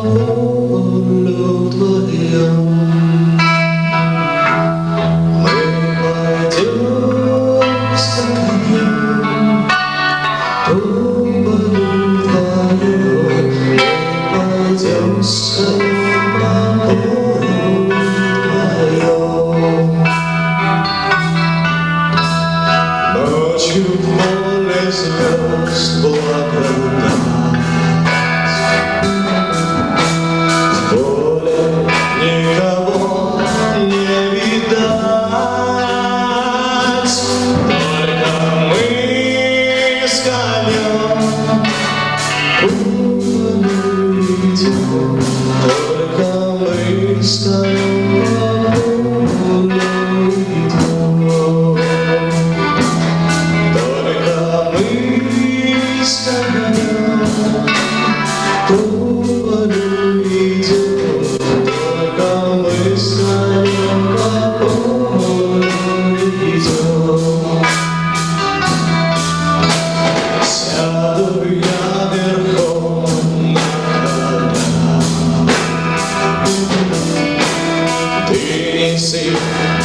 полю вдвоем. Мы пойдем с конем по полю вдвоем. Мы пойдем с конем по полю вдвоем. Ночью в море звезд благодать, в поле никого не видать, только мы с конем по полю идем, только мы с конем по полю идем. По полю идем, только мы с конем по полю идем. Сяду я верхом на коня, ты неси